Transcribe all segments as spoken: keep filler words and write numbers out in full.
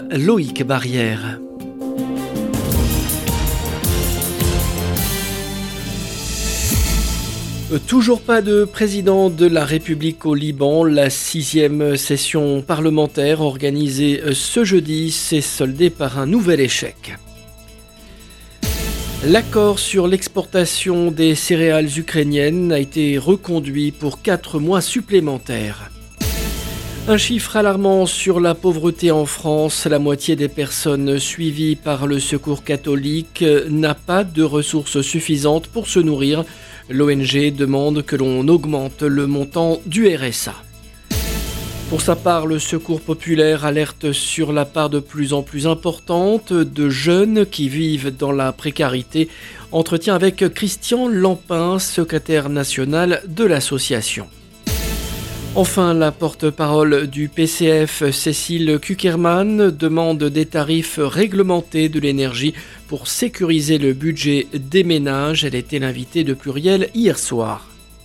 Loïc Barrière. Toujours pas de président de la République au Liban. La sixième session parlementaire organisée ce jeudi s'est soldée par un nouvel échec. L'accord sur l'exportation des céréales ukrainiennes a été reconduit pour quatre mois supplémentaires. Un chiffre alarmant sur la pauvreté en France. La moitié des personnes suivies par le Secours catholique n'a pas de ressources suffisantes pour se nourrir. L'O N G demande que l'on augmente le montant du R S A. Pour sa part, le Secours populaire alerte sur la part de plus en plus importante de jeunes qui vivent dans la précarité. Entretien avec Christian Lampin, secrétaire national de l'association. Enfin, la porte-parole du P C F, Cécile Cukierman, demande des tarifs réglementés de l'énergie pour sécuriser le budget des ménages. Elle était l'invitée de Pluriel hier soir.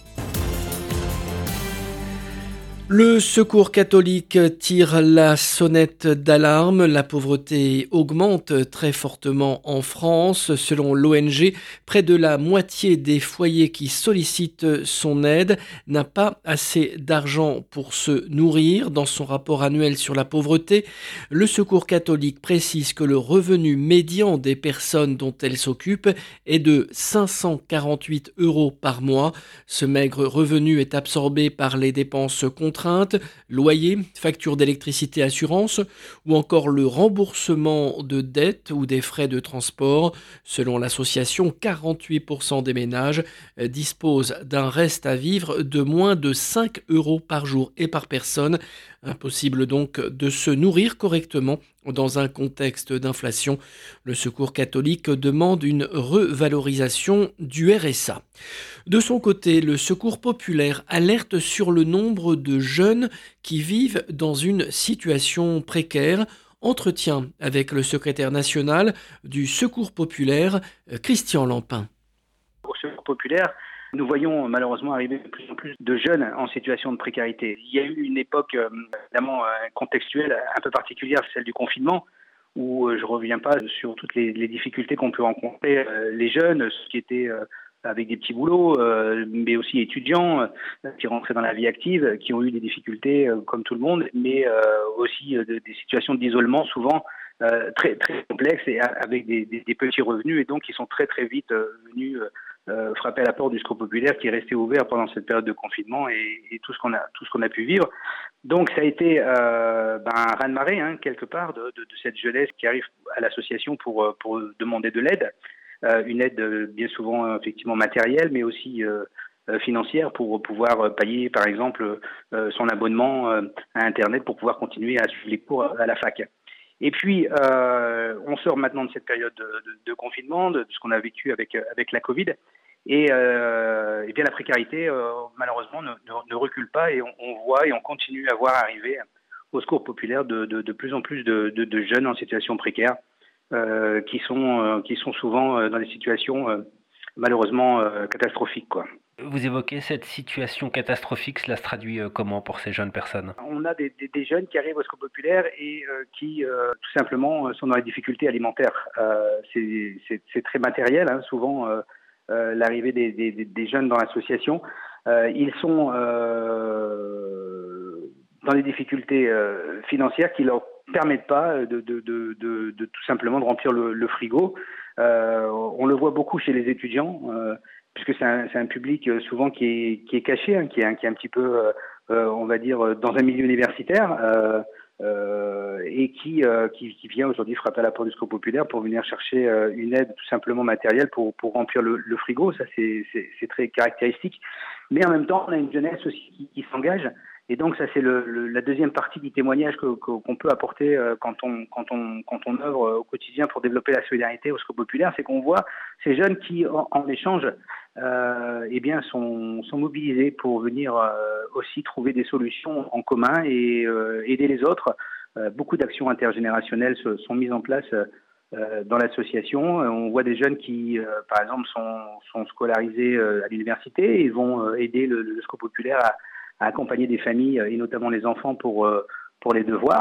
Le Secours catholique tire la sonnette d'alarme. La pauvreté augmente très fortement en France. Selon l'O N G, près de la moitié des foyers qui sollicitent son aide n'a pas assez d'argent pour se nourrir. Dans son rapport annuel sur la pauvreté, le Secours catholique précise que le revenu médian des personnes dont elle s'occupe est de cinq cent quarante-huit euros par mois. Ce maigre revenu est absorbé par les dépenses contraintes, loyer, facture d'électricité, assurance ou encore le remboursement de dettes ou des frais de transport. Selon l'association, quarante-huit pour cent des ménages disposent d'un reste à vivre de moins de cinq euros par jour et par personne. Impossible donc de se nourrir correctement dans un contexte d'inflation. Le Secours catholique demande une revalorisation du R S A. De son côté, le Secours populaire alerte sur le nombre de jeunes qui vivent dans une situation précaire. Entretien avec le secrétaire national du Secours populaire, Christian Lampin. Au Secours populaire, nous voyons malheureusement arriver de plus en plus de jeunes en situation de précarité. Il y a eu une époque euh, évidemment euh, contextuelle un peu particulière, celle du confinement, où euh, je ne reviens pas sur toutes les, les difficultés qu'ont pu rencontrer euh, les jeunes, ceux qui étaient euh, avec des petits boulots, euh, mais aussi étudiants euh, qui rentraient dans la vie active, qui ont eu des difficultés euh, comme tout le monde, mais euh, aussi euh, de, des situations d'isolement souvent euh, très très complexes et avec des, des, des petits revenus, et donc qui sont très très vite euh, venus euh, Euh, frapper à la porte du Secours populaire qui est resté ouvert pendant cette période de confinement et, et tout ce qu'on a tout ce qu'on a pu vivre. Donc ça a été euh, ben, un raz-de-marée hein, quelque part de, de, de cette jeunesse qui arrive à l'association pour pour demander de l'aide, euh, une aide bien souvent effectivement matérielle, mais aussi euh, financière pour pouvoir payer par exemple euh, son abonnement euh, à Internet pour pouvoir continuer à suivre les cours à la fac. Et puis, euh, on sort maintenant de cette période de, de, de confinement, de, de ce qu'on a vécu avec, avec la Covid. Et, euh, et bien la précarité, euh, malheureusement, ne, ne, ne recule pas et on, on voit et on continue à voir arriver au Secours populaire de, de, de plus en plus de, de, de jeunes en situation précaire euh, qui, sont, euh, qui sont souvent dans des situations euh, malheureusement euh, catastrophiques, quoi. Vous évoquez cette situation catastrophique, cela se traduit comment pour ces jeunes personnes ? On a des, des, des jeunes qui arrivent au Secours populaire et euh, qui euh, tout simplement sont dans les difficultés alimentaires. Euh, c'est, c'est, c'est très matériel, hein, souvent euh, euh, l'arrivée des, des, des jeunes dans l'association. Euh, ils sont euh, dans des difficultés euh, financières qui leur permettent pas de, de, de, de, de tout simplement de remplir le, le frigo. Euh, on le voit beaucoup chez les étudiants. Euh, puisque c'est un, c'est un public euh, souvent qui est, qui est caché, hein, qui, est, qui est un petit peu, euh, euh, on va dire, dans un milieu universitaire, euh, euh, et qui, euh, qui, qui vient aujourd'hui frapper à la porte du Secours populaire pour venir chercher euh, une aide tout simplement matérielle pour, pour remplir le, le frigo. Ça, c'est, c'est, c'est très caractéristique. Mais en même temps, on a une jeunesse aussi qui, qui s'engage. Et donc ça c'est le, le, la deuxième partie du témoignage que, que, qu'on peut apporter euh, quand on quand on quand on œuvre au quotidien pour développer la solidarité au Secours populaire, c'est qu'on voit ces jeunes qui en, en échange euh, eh bien sont sont mobilisés pour venir euh, aussi trouver des solutions en commun et euh, aider les autres. Euh, beaucoup d'actions intergénérationnelles se, sont mises en place euh, dans l'association. On voit des jeunes qui, euh, par exemple, sont sont scolarisés euh, à l'université et vont euh, aider le, le Secours populaire à à accompagner des familles et notamment les enfants pour pour les devoirs.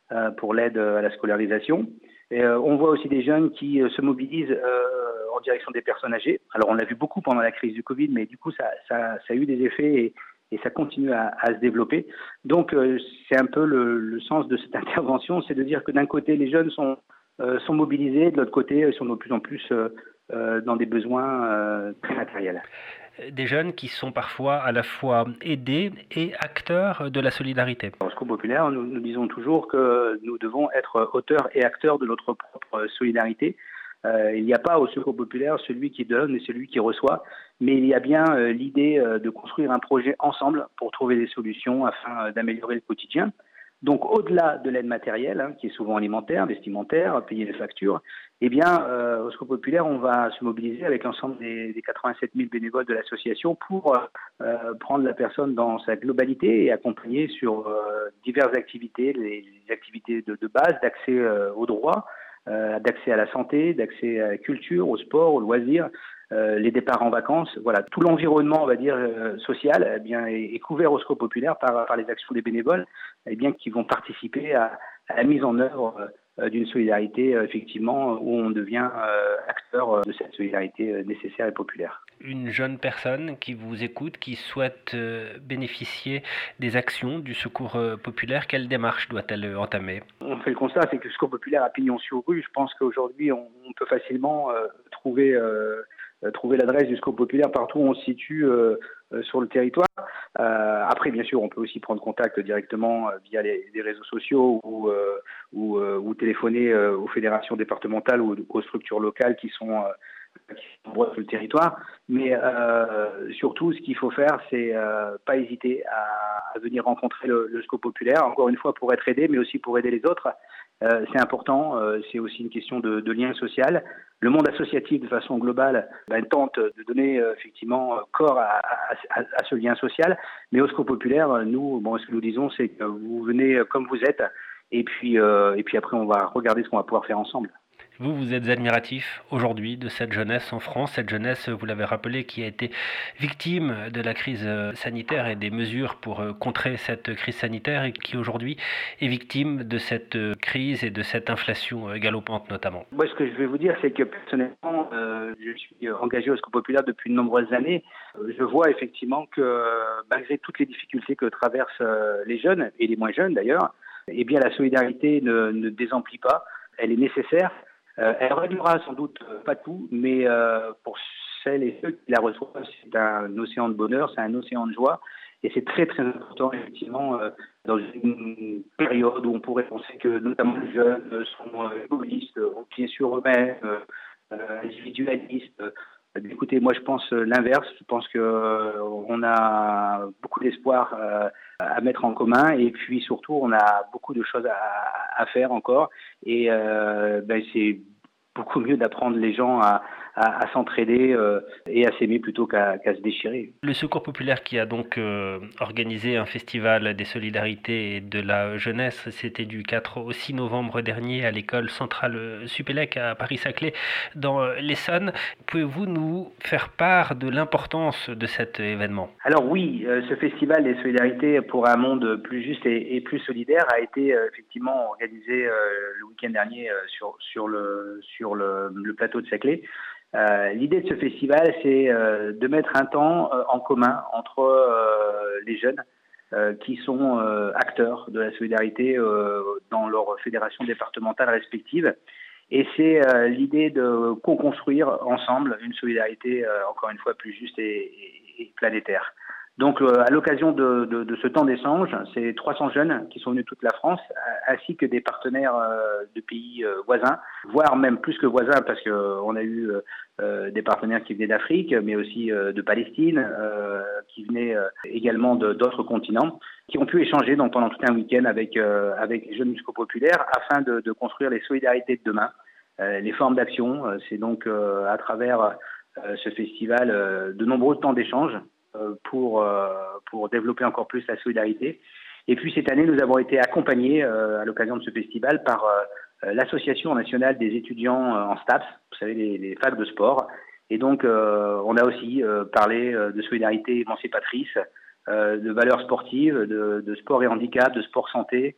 euh, pour l'aide à la scolarisation. Et, euh, on voit aussi des jeunes qui euh, se mobilisent euh, en direction des personnes âgées. Alors on l'a vu beaucoup pendant la crise du Covid, mais du coup ça, ça, ça a eu des effets et, et ça continue à, à se développer. Donc euh, c'est un peu le, le sens de cette intervention, c'est de dire que d'un côté les jeunes sont, euh, sont mobilisés, de l'autre côté ils sont de plus en plus euh, euh, dans des besoins euh, très matériels. Des jeunes qui sont parfois à la fois aidés et acteurs de la solidarité. Au Secours populaire, nous, nous disons toujours que nous devons être auteurs et acteurs de notre propre solidarité. Euh, il n'y a pas au Secours populaire celui qui donne et celui qui reçoit, mais il y a bien euh, l'idée euh, de construire un projet ensemble pour trouver des solutions afin euh, d'améliorer le quotidien. Donc au-delà de l'aide matérielle, hein, qui est souvent alimentaire, vestimentaire, payer les factures, eh bien, euh, au Secours populaire, on va se mobiliser avec l'ensemble des, des quatre-vingt-sept mille bénévoles de l'association pour euh, prendre la personne dans sa globalité et accompagner sur euh, diverses activités, les, les activités de, de base, d'accès euh, aux droits, euh, d'accès à la santé, d'accès à la culture, au sport, aux loisirs, euh, les départs en vacances. Voilà, tout l'environnement, on va dire, euh, social, eh bien, est, est couvert au Secours populaire par, par les actions des bénévoles, eh bien, qui vont participer à, à la mise en œuvre euh, d'une solidarité, euh, effectivement, où on devient euh, acteur de cette solidarité euh, nécessaire et populaire. Une jeune personne qui vous écoute, qui souhaite euh, bénéficier des actions du Secours euh, populaire, quelle démarche doit-elle entamer? On fait le constat, c'est que le Secours populaire a pignon sur rue. Je pense qu'aujourd'hui, on, on peut facilement euh, trouver, euh, trouver l'adresse du Secours populaire partout où on se situe euh, euh, sur le territoire. Euh, après, bien sûr, on peut aussi prendre contact directement euh, via les, les réseaux sociaux ou, euh, ou, euh, ou téléphoner euh, aux fédérations départementales ou aux structures locales qui sont, euh, qui sont nombreuses sur le territoire. Mais euh, surtout, ce qu'il faut faire, c'est euh, pas hésiter à, à venir rencontrer le, le Secours populaire, encore une fois pour être aidé, mais aussi pour aider les autres. Euh, c'est important, euh, c'est aussi une question de, de lien social. Le monde associatif, de façon globale, ben, tente de donner euh, effectivement corps à, à, à ce lien social. Mais au Secours populaire, nous, bon, ce que nous disons, c'est que vous venez comme vous êtes, et puis, euh, et puis après, on va regarder ce qu'on va pouvoir faire ensemble. Vous, vous êtes admiratif aujourd'hui de cette jeunesse en France, cette jeunesse, vous l'avez rappelé, qui a été victime de la crise sanitaire et des mesures pour contrer cette crise sanitaire et qui aujourd'hui est victime de cette crise et de cette inflation galopante notamment. Moi, ce que je vais vous dire, c'est que personnellement, euh, je suis engagé au Secours populaire depuis de nombreuses années. Je vois effectivement que malgré toutes les difficultés que traversent les jeunes, et les moins jeunes d'ailleurs, eh bien la solidarité ne, ne désemplit pas, elle est nécessaire. Euh, elle ne réglera sans doute pas tout, mais euh, pour celles et ceux qui la reçoivent, c'est un océan de bonheur, c'est un océan de joie. Et c'est très très important, effectivement, euh, dans une période où on pourrait penser que notamment les jeunes sont euh, égoïstes, pieds sur eux-mêmes, euh, individualistes. Euh, écoutez, moi je pense l'inverse. Je pense qu'on euh, a beaucoup d'espoir euh, à mettre en commun et puis surtout on a beaucoup de choses à, à faire encore et euh, ben, c'est beaucoup mieux d'apprendre les gens à, à, à s'entraider euh, et à s'aimer plutôt qu'à, qu'à se déchirer. Le Secours populaire qui a donc euh, organisé un festival des solidarités et de la jeunesse, c'était du quatre au six novembre dernier à l'école centrale Supélec à Paris-Saclay dans l'Essonne. Pouvez-vous nous faire part de l'importance de cet événement? Alors oui, euh, ce festival des solidarités pour un monde plus juste et, et plus solidaire a été euh, effectivement organisé euh, le week-end dernier euh, sur, sur, le, sur le, le plateau de Saclay. Euh, l'idée de ce festival, c'est euh, de mettre un temps euh, en commun entre euh, les jeunes euh, qui sont euh, acteurs de la solidarité euh, dans leurs fédérations départementales respectives. Et c'est euh, l'idée de co-construire ensemble une solidarité, euh, encore une fois, plus juste et, et, et planétaire. Donc, euh, à l'occasion de, de, de ce temps d'échange, c'est trois cents jeunes qui sont venus de toute la France, ainsi que des partenaires euh, de pays euh, voisins, voire même plus que voisins, parce qu'on a eu euh, des partenaires qui venaient d'Afrique, mais aussi euh, de Palestine, euh, qui venaient euh, également de, d'autres continents, qui ont pu échanger donc, pendant tout un week-end avec, euh, avec les jeunes musicaux populaires, afin de, de construire les solidarités de demain, euh, les formes d'action. C'est donc euh, à travers euh, ce festival euh, de nombreux temps d'échange, pour, pour développer encore plus la solidarité. Et puis cette année, nous avons été accompagnés à l'occasion de ce festival par l'Association nationale des étudiants en STAPS, vous savez, les, les facs de sport. Et donc, on a aussi parlé de solidarité émancipatrice, de valeurs sportives, de, de sport et handicap, de sport santé,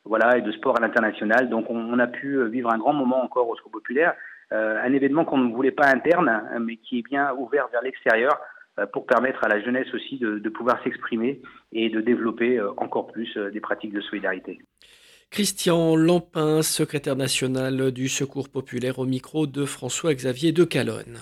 voilà, et de sport à l'international. Donc on, on a pu vivre un grand moment encore au Secours populaire, euh, un événement qu'on ne voulait pas interne, mais qui est bien ouvert vers l'extérieur, euh, pour permettre à la jeunesse aussi de, de pouvoir s'exprimer et de développer euh, encore plus euh, des pratiques de solidarité. Christian Lampin, secrétaire national du Secours populaire, au micro de François-Xavier de Calonne.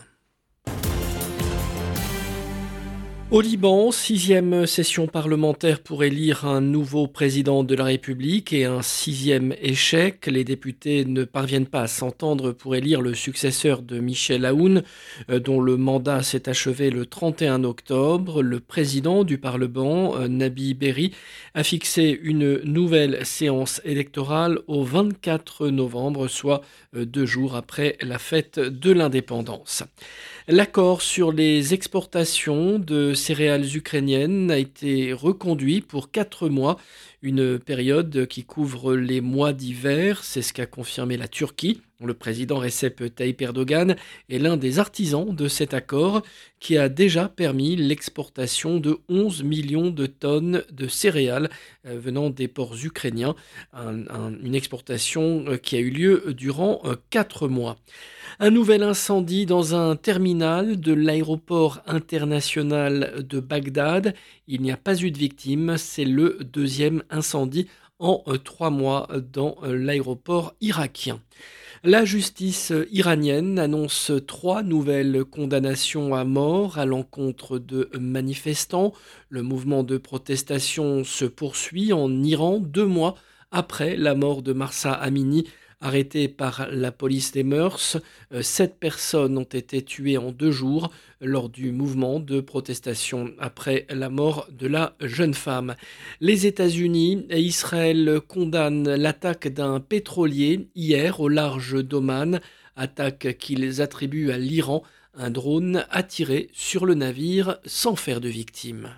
Au Liban, sixième session parlementaire pour élire un nouveau président de la République et un sixième échec. Les députés ne parviennent pas à s'entendre pour élire le successeur de Michel Aoun, dont le mandat s'est achevé le trente et un octobre. Le président du Parlement, Nabi Berri, a fixé une nouvelle séance électorale au vingt-quatre novembre, soit deux jours après la fête de l'indépendance. L'accord sur les exportations de céréales ukrainiennes a été reconduit pour quatre mois, une période qui couvre les mois d'hiver. C'est ce qu'a confirmé la Turquie. Le président Recep Tayyip Erdogan est l'un des artisans de cet accord qui a déjà permis l'exportation de onze millions de tonnes de céréales venant des ports ukrainiens, un, un, une exportation qui a eu lieu durant quatre mois. Un nouvel incendie dans un terminal de l'aéroport international de Bagdad. Il n'y a pas eu de victimes, c'est le deuxième incendie en trois mois dans l'aéroport irakien. La justice iranienne annonce trois nouvelles condamnations à mort à l'encontre de manifestants. Le mouvement de protestation se poursuit en Iran deux mois après la mort de Mahsa Amini, arrêté par la police des mœurs. Sept personnes ont été tuées en deux jours lors du mouvement de protestation après la mort de la jeune femme. Les États-Unis et Israël condamnent l'attaque d'un pétrolier hier au large d'Oman, attaque qu'ils attribuent à l'Iran, un drone a tiré sur le navire sans faire de victimes.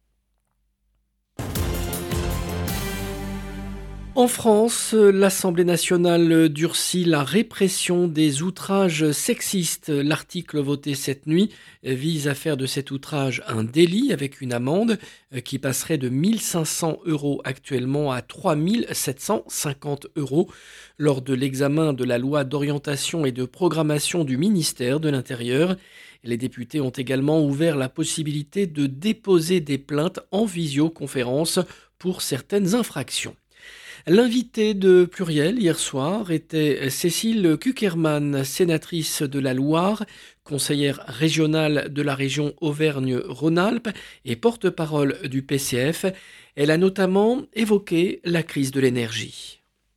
En France, l'Assemblée nationale durcit la répression des outrages sexistes. L'article voté cette nuit vise à faire de cet outrage un délit avec une amende qui passerait de mille cinq cents euros actuellement à trois mille sept cent cinquante euros. Lors de l'examen de la loi d'orientation et de programmation du ministère de l'Intérieur, les députés ont également ouvert la possibilité de déposer des plaintes en visioconférence pour certaines infractions. L'invité de Pluriel hier soir était Cécile Cukierman, sénatrice de la Loire, conseillère régionale de la région Auvergne-Rhône-Alpes et porte-parole du P C F. Elle a notamment évoqué la crise de l'énergie.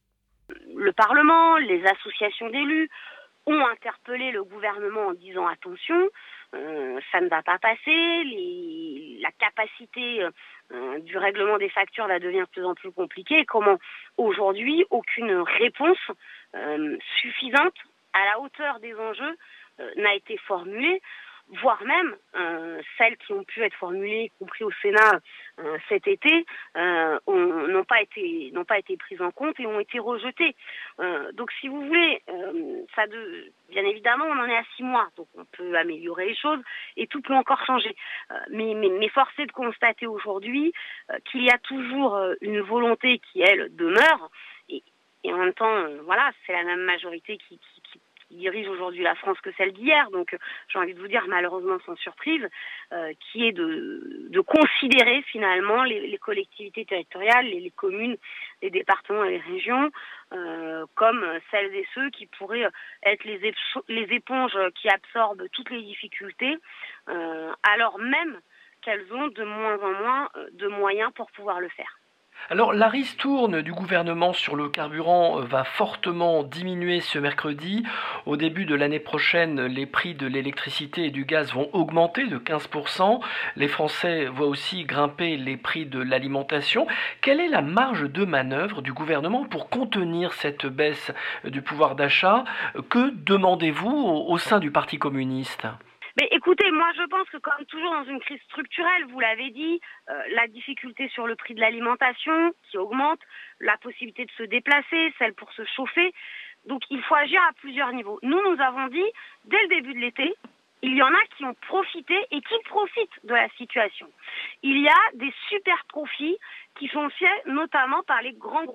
Le Parlement, les associations d'élus ont interpellé le gouvernement en disant attention, euh, ça ne va pas passer, les, la capacité euh, du règlement des factures va devenir de plus en plus compliquée. Et comment aujourd'hui aucune réponse euh, suffisante à la hauteur des enjeux euh, n'a été formulée, voire même euh, celles qui ont pu être formulées, y compris au Sénat euh, cet été, euh, ont, n'ont pas été n'ont pas été prises en compte et ont été rejetées. Euh, donc, si vous voulez, euh, ça de, bien évidemment, on en est à six mois, donc on peut améliorer les choses et tout peut encore changer. Euh, mais, mais, mais force est de constater aujourd'hui euh, qu'il y a toujours euh, une volonté qui, elle, demeure. Et, et en même temps, euh, voilà, c'est la même majorité qui, qui, qui qui dirige aujourd'hui la France que celle d'hier, donc j'ai envie de vous dire malheureusement sans surprise, euh, qui est de, de considérer finalement les, les collectivités territoriales, les, les communes, les départements et les régions euh, comme celles et ceux qui pourraient être les, ép- les éponges qui absorbent toutes les difficultés, euh, alors même qu'elles ont de moins en moins de moyens pour pouvoir le faire. Alors, la ristourne du gouvernement sur le carburant va fortement diminuer ce mercredi. Au début de l'année prochaine, les prix de l'électricité et du gaz vont augmenter de quinze pour cent. Les Français voient aussi grimper les prix de l'alimentation. Quelle est la marge de manœuvre du gouvernement pour contenir cette baisse du pouvoir d'achat? Que demandez-vous au, au sein du Parti communiste ? Mais écoutez, moi je pense que comme toujours dans une crise structurelle, vous l'avez dit, euh, la difficulté sur le prix de l'alimentation qui augmente, la possibilité de se déplacer, celle pour se chauffer. Donc il faut agir à plusieurs niveaux. Nous, nous avons dit, dès le début de l'été, il y en a qui ont profité et qui profitent de la situation. Il y a des super profits qui sont faits notamment par les grands groupes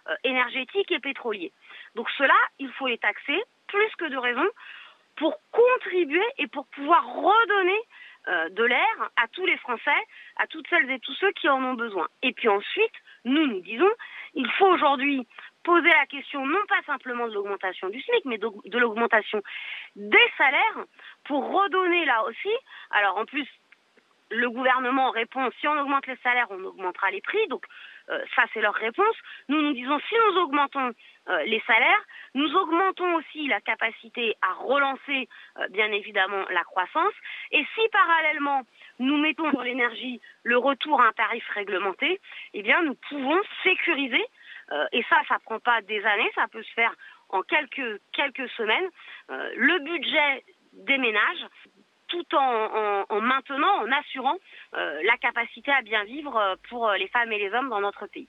euh, énergétiques et pétroliers. Donc cela, il faut les taxer, plus que de raison, pour contribuer et pour pouvoir redonner euh, de l'air à tous les Français, à toutes celles et tous ceux qui en ont besoin. Et puis ensuite, nous nous disons, il faut aujourd'hui poser la question non pas simplement de l'augmentation du SMIC, mais de, de l'augmentation des salaires pour redonner là aussi. Alors en plus, le gouvernement répond, si on augmente les salaires, on augmentera les prix. Donc euh, ça, c'est leur réponse. Nous nous disons, si nous augmentons euh, les salaires, nous augmentons aussi la capacité à relancer, euh, bien évidemment, la croissance. Et si parallèlement, nous mettons sur l'énergie le retour à un tarif réglementé, eh bien, nous pouvons sécuriser. Euh, et ça, ça prend pas des années, ça peut se faire en quelques, quelques semaines. Euh, le budget des ménages, tout en, en, en maintenant, en assurant euh, la capacité à bien vivre pour les femmes et les hommes dans notre pays.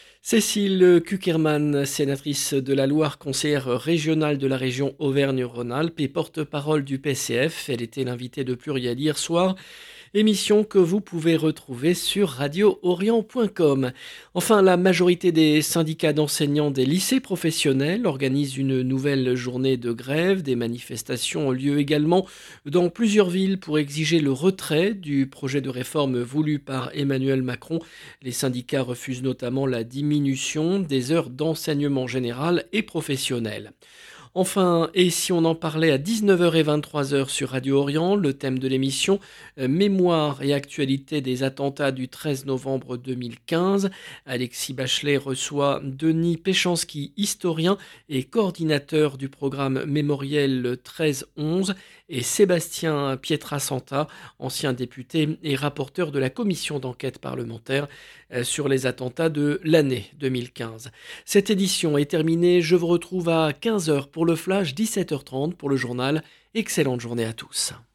Cécile Cukierman, sénatrice de la Loire, conseillère régionale de la région Auvergne-Rhône-Alpes et porte-parole du P C F. Elle était l'invitée de Pluriel hier soir. Émission que vous pouvez retrouver sur radio orient point com. Enfin, la majorité des syndicats d'enseignants des lycées professionnels organisent une nouvelle journée de grève. Des manifestations ont lieu également dans plusieurs villes pour exiger le retrait du projet de réforme voulu par Emmanuel Macron. Les syndicats refusent notamment la diminution des heures d'enseignement général et professionnel. Enfin, et si on en parlait à dix-neuf heures et vingt-trois heures sur Radio Orient, le thème de l'émission, euh, mémoire et actualité des attentats du treize novembre deux mille quinze. Alexis Bachelet reçoit Denis Péchanski, historien et coordinateur du programme mémoriel treize onze, et Sébastien Pietrasanta, ancien député et rapporteur de la commission d'enquête parlementaire euh, sur les attentats de l'année deux mille quinze. Cette édition est terminée, je vous retrouve à quinze heures pour le flash, dix-sept heures trente pour le journal. Excellente journée à tous.